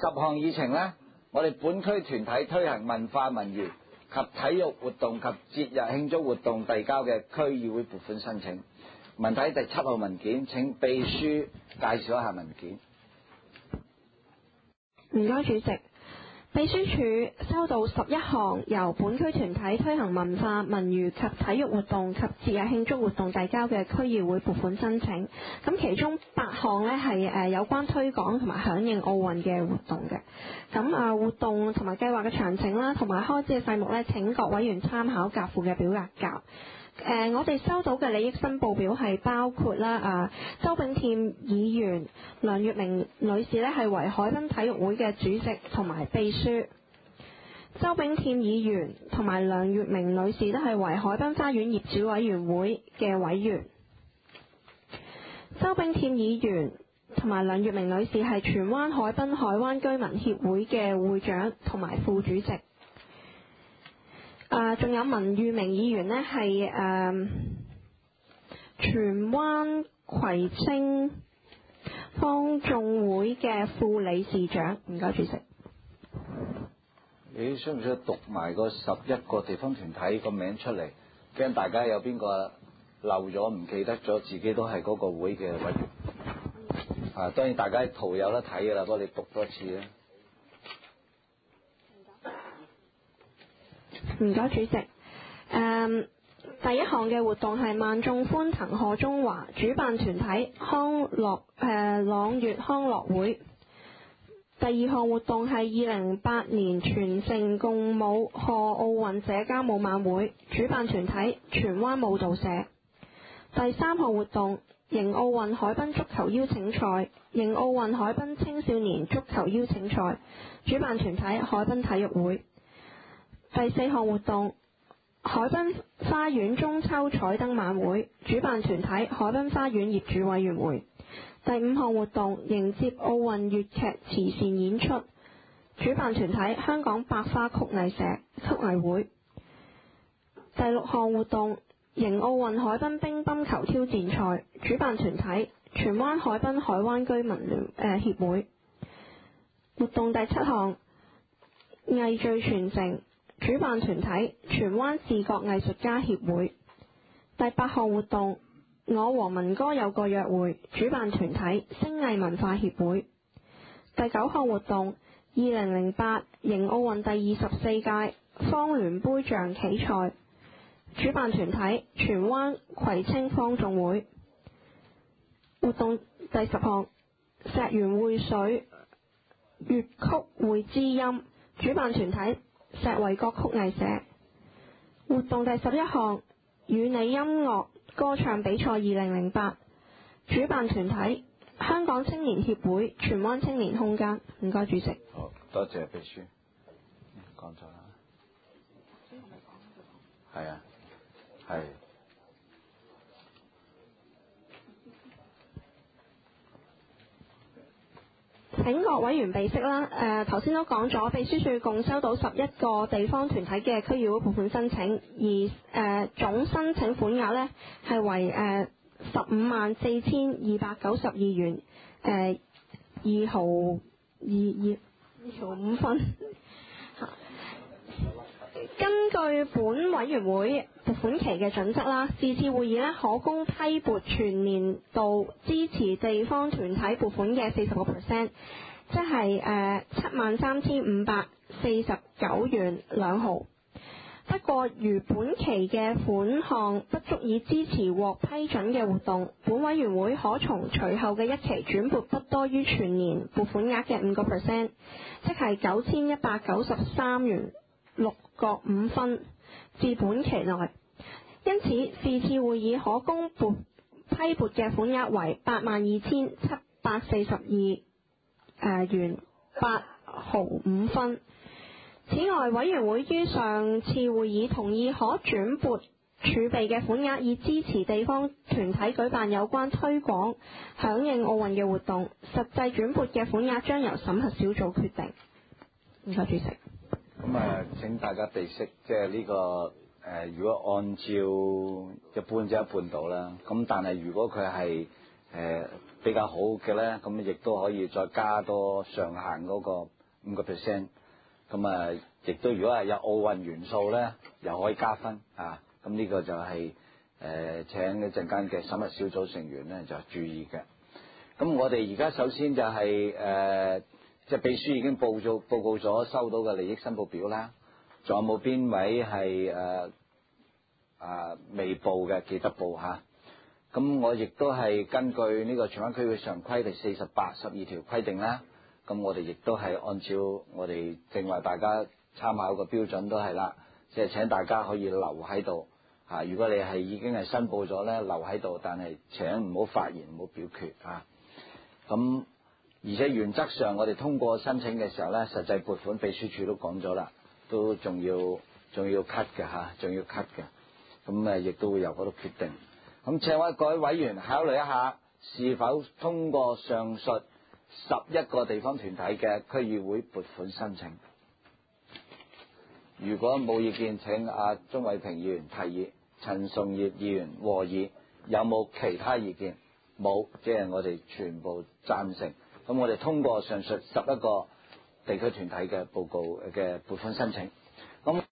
項議程呢，我哋本區團體推行文化文娛及體育活動及節日慶祝活動遞交嘅區議會撥款申請。文體第7號文件，請秘書介紹一下文件。 唔該，主席。秘書處收到11項由本區團體推行文化、文娛及體育活動及節日慶祝活動遞交嘅區議會撥款申請。咁其中8項呢係有關推廣同埋響應奧運嘅活動嘅。咁活動同埋計劃嘅詳情啦，同埋開支嘅細目呢，請各委員參考夾附嘅表格夾。我哋收到嘅利益申報表係包括啦，周炳添議員、梁月明女士呢係為海濱體育會嘅主席同埋秘書。周炳添議員同埋梁月明女士都係為海濱花園業主委員會嘅委員。周炳添議員同埋梁月明女士係荃灣海濱海灣居民協會嘅會長同埋副主席。仲有文裕明議員呢係荃灣葵青方眾會嘅副理事長。唔該，主席。 你需唔需要讀埋個11個地方團體個名出嚟？驚大家有邊個漏咗唔記得咗，自己都係嗰個會嘅委員。當然大家圖有得睇㗎啦，不過你讀多次啦。 唔該，主席。第一項嘅活動係萬眾歡騰賀中華，主辦團體朗悅康樂會。第二項活動係2008年全城共舞賀奧運社交舞晚會，主辦團體荃灣舞蹈社。第三項活動迎奧運海濱足球邀請賽，迎奧運海濱青少年足球邀請賽，主辦團體海濱體育會。第四項活動海濱花園中秋彩燈晚會，主辦團體海濱花園業主委員會。第五項活動迎接奧運粵劇慈善演出，主辦團體香港百花曲藝會。第六項活動迎奧運海濱乒乓球挑戰賽，主辦團體荃灣海濱海灣居民協會。活動第7項藝聚傳承，主辦團體荃灣視覺藝術家協會。第8項活動我和民歌有個約會，主辦團體星藝文化協會。第9項活動2008迎奧運第24屆方聯杯象棋賽，主辦團體荃灣葵青方眾會。活動第10項石園匯水粵曲會知音，主辦團體石圍角曲藝社。活動第11項與你音樂歌唱比賽2008，主辦團體香港青年協會荃灣青年空間。唔該，主席。 好多謝秘書。講咗啦。係啊，係。 請各委員備悉啦。頭先都講咗，秘書處共收到11個地方團體嘅區議會撥款申請，而總申請款額呢係為154292元，2毫5分。根據本委員會撥款期嘅準則啦，是次會議呢可供批撥全年度支持地方團體撥款嘅40%，即係73,549元2毫。不過，如本期嘅款項不足以支持獲批准嘅活動，本委員會可從隨後嘅一期轉撥不多於全年撥款額嘅5%，即係9193元6角5分至本期內。因此，是次會議可供批撥嘅款額為82,742元8毫5分。此外，委員會於上次會議同意可轉撥儲備嘅款額，以支持地方團體舉辦有關推廣響應奧運嘅活動。實際轉撥嘅款額將由審核小組決定。唔該，主席。 咁請大家備悉，即係呢個如果按照一般就一半到啦。咁但係如果佢係比較好嘅咧，咁亦都可以再加多上限嗰個5%。咁啊，亦都如果係有奧運元素咧，又可以加分啊。咁呢個就係、請一陣間嘅審核小組成員咧就注意嘅。咁我哋而家首先就係、即係秘書已經報告咗收到嘅利益申報表啦。仲有冇邊位係未報嘅？記得報嚇。咁我亦都係根據呢個荃灣區嘅常規第48、12條規定啦。咁我哋亦都係按照我哋正話大家參考嘅標準都係啦，即係請大家可以留喺度嚇。如果你係已經係申報咗咧，留喺度，但係請唔好發言，唔好表決嚇。咁而且原則上我哋通過申請嘅時候咧，實際撥款秘書處都講咗啦，都仲要 cut 嘅嚇，仲要 cut 嘅。咁亦都會由嗰度決定。咁請各位委員考慮一下，是否通過上述11個地方團體嘅區議會撥款申請。如果冇意見，請鍾偉平議員提議，陳崇業議員和議。有冇其他意見？冇，即係我哋全部贊成。咁我哋通過上述11個地區團體嘅報告嘅撥款申請。咁